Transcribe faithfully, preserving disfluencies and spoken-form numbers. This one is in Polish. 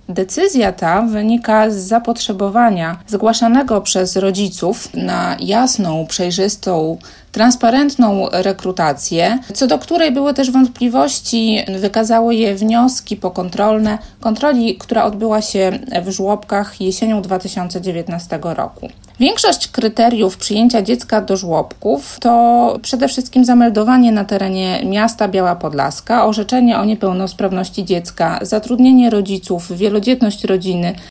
Decyzja ta wynika z zapotrzebowania zgłaszanego przez rodziców na jasną, przejrzystą, transparentną rekrutację, co do której były też wątpliwości, wykazały je wnioski pokontrolne kontroli, która odbyła się w żłobkach jesienią dwa tysiące dziewiętnastego roku. Większość kryteriów przyjęcia dziecka do żłobków to przede wszystkim zameldowanie na terenie miasta Biała Podlaska, orzeczenie o niepełnosprawności dziecka, zatrudnienie rodziców, wielodzietność rodziny,